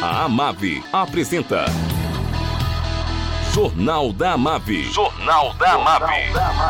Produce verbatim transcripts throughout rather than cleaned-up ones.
A Amave apresenta Jornal da Amave. Jornal da Amave.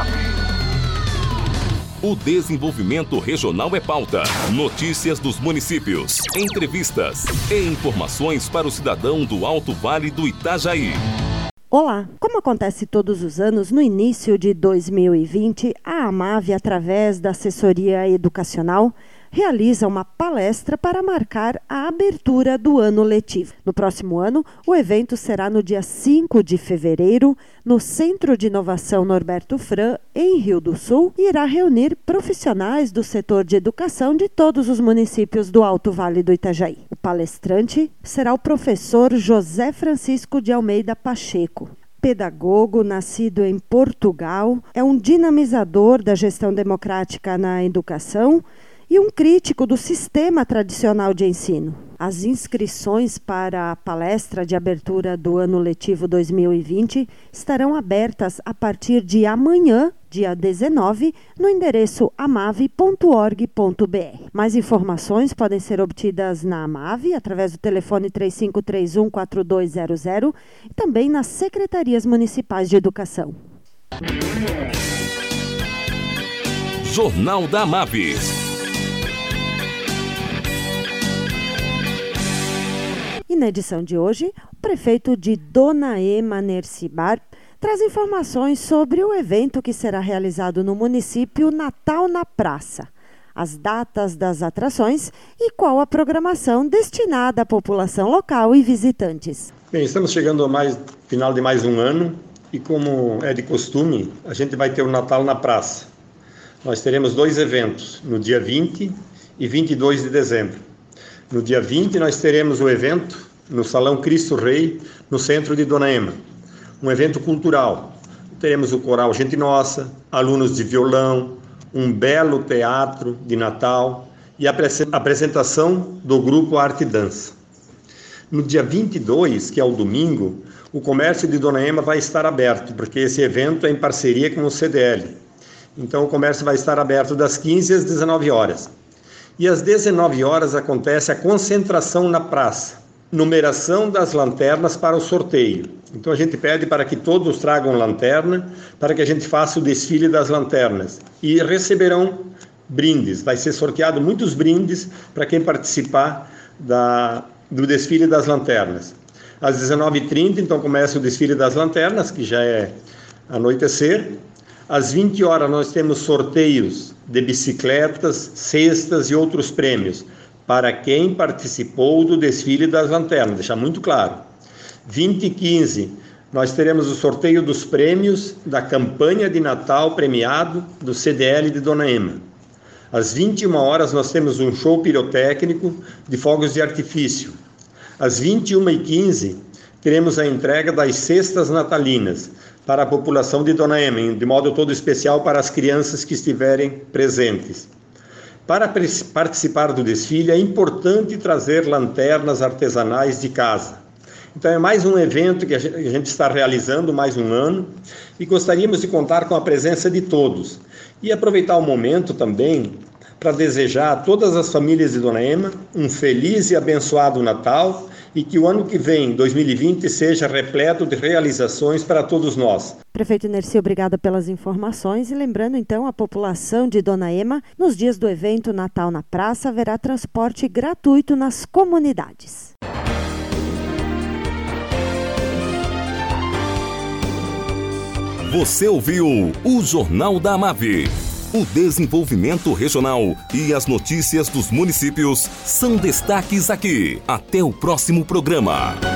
O desenvolvimento regional é pauta. Notícias dos municípios, entrevistas e informações para o cidadão do Alto Vale do Itajaí. Olá! Como acontece todos os anos, no início de dois mil e vinte, a Amave, através da assessoria educacional, realiza uma palestra para marcar a abertura do ano letivo. No próximo ano, o evento será no dia cinco de fevereiro, no Centro de Inovação Norberto Fran, em Rio do Sul, e irá reunir profissionais do setor de educação de todos os municípios do Alto Vale do Itajaí. O palestrante será o professor José Francisco de Almeida Pacheco. Pedagogo, nascido em Portugal, é um dinamizador da gestão democrática na educação e um crítico do sistema tradicional de ensino. As inscrições para a palestra de abertura do ano letivo dois mil e vinte estarão abertas a partir de amanhã, dia dezenove, no endereço amave ponto org ponto br. Mais informações podem ser obtidas na Amave, através do telefone três cinco três um, quatro dois zero zero e também nas secretarias municipais de educação. Jornal da Amave. E na edição de hoje, o prefeito de Dona Ema Nercibar traz informações sobre o evento que será realizado no município Natal na Praça, as datas das atrações e qual a programação destinada à população local e visitantes. Bem, estamos chegando ao mais, final de mais um ano e, como é de costume, a gente vai ter o Natal na Praça. Nós teremos dois eventos, no dia vinte e vinte e dois de dezembro. No dia vinte, nós teremos o evento no Salão Cristo Rei, no centro de Dona Ema. Um evento cultural. Teremos o coral Gente Nossa, alunos de violão, um belo teatro de Natal e a apresentação do grupo Arte e Dança. No dia vinte e dois, que é o domingo, o comércio de Dona Ema vai estar aberto, porque esse evento é em parceria com o C D L. Então o comércio vai estar aberto das quinze às dezenove horas. E às dezenove horas acontece a concentração na praça, numeração das lanternas para o sorteio. Então a gente pede para que todos tragam lanterna, para que a gente faça o desfile das lanternas. E receberão brindes, vai ser sorteado muitos brindes para quem participar da, do desfile das lanternas. Às dezenove e trinta, então, começa o desfile das lanternas, que já é anoitecer. Às vinte horas nós temos sorteios de bicicletas, cestas e outros prêmios para quem participou do desfile das lanternas, deixar muito claro. vinte e quinze, nós teremos o sorteio dos prêmios da campanha de Natal premiado do C D L de Dona Ema. Às vinte e uma horas nós temos um show pirotécnico de fogos de artifício. Às vinte e uma e quinze, teremos a entrega das cestas natalinas para a população de Dona Ema, de modo todo especial para as crianças que estiverem presentes. Para participar do desfile é importante trazer lanternas artesanais de casa. Então é mais um evento que a gente está realizando, mais um ano, e gostaríamos de contar com a presença de todos. E aproveitar o momento também para desejar a todas as famílias de Dona Ema um feliz e abençoado Natal e que o ano que vem, dois mil e vinte, seja repleto de realizações para todos nós. Prefeito Nerci, obrigada pelas informações e lembrando então a população de Dona Ema, nos dias do evento Natal na Praça haverá transporte gratuito nas comunidades. Você ouviu o Jornal da Amave. O desenvolvimento regional e as notícias dos municípios são destaques aqui. Até o próximo programa.